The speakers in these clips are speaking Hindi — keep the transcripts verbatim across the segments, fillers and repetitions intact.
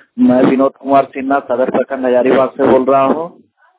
मैं विनोद कुमार सिन्हा सदर प्रखंड हजारीबाग से बोल रहा हूँ।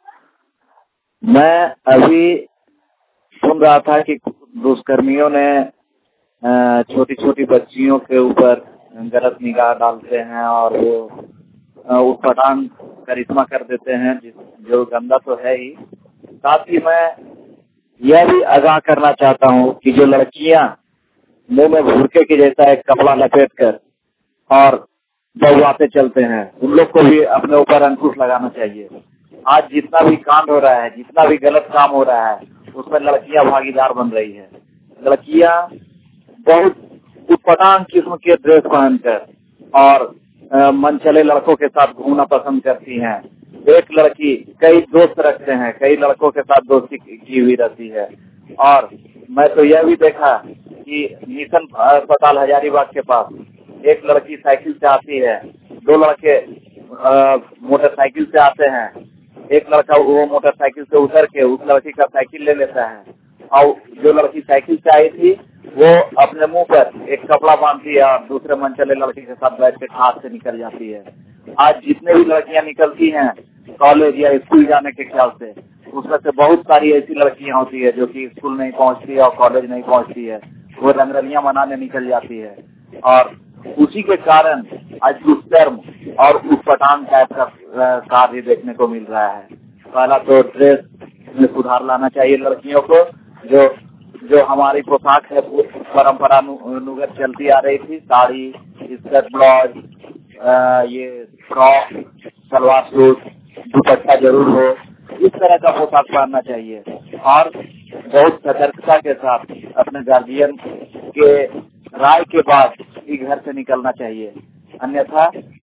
मैं अभी सुन रहा था कि दुष्कर्मियों ने छोटी छोटी बच्चियों के ऊपर गलत निगाह डालते हैं और वो उटपटांग करिश्मा कर देते हैं, जो गंदा तो है ही। साथ ही मैं यह भी आगाह करना चाहता हूँ कि जो लड़कियां मुंह में भुरके के जैसा एक कपड़ा लपेट कर और दौड़ाते चलते हैं, उन लोग को भी अपने ऊपर अंकुश लगाना चाहिए। आज जितना भी कांड हो रहा है, जितना भी गलत काम हो रहा है, उसमें लड़कियां भागीदार बन रही है। लड़कियां बहुत उटपटांग किस्म के ड्रेस पहनकर और मनचले लड़कों के साथ घूमना पसंद करती हैं। एक लड़की कई दोस्त रखते हैं, कई लड़कों के साथ दोस्ती की हुई रहती है। और मैं तो यह भी देखा कि मिशन अस्पताल हजारीबाग के पास एक लड़की साइकिल से आती है, दो लड़के मोटरसाइकिल से आते हैं, एक लड़का वो मोटरसाइकिल से उतर के उस लड़की का साइकिल ले लेता है और जो लड़की साइकिल से आई थी वो अपने मुंह पर एक कपड़ा बांधती है और दूसरे मनचले लड़की के साथ बैठ के हाथ से निकल जाती है। आज जितने भी लड़कियां निकलती हैं कॉलेज या स्कूल जाने के ख्याल से, उसमें से बहुत सारी ऐसी लड़कियां होती है जो कि स्कूल नहीं पहुंचती है और कॉलेज नहीं पहुंचती है, वो रंगरलियां मनाने निकल जाती है। और उसी के कारण आज दुष्कर्म और उटपटांग टाइप का कार्य देखने को मिल रहा है। पहला तो ड्रेस में सुधार लाना चाहिए लड़कियों को। जो जो हमारी पोशाक है परंपरानुगत चलती आ रही थी, साड़ी, स्कर्ट, ब्लाउज, ये फ्रॉक, सलवार सूट, दुपट्टा जरूर हो, इस तरह का पोशाक पहनना चाहिए। और बहुत सतर्कता के साथ अपने गार्जियन के राय के बाद ही घर से निकलना चाहिए, अन्यथा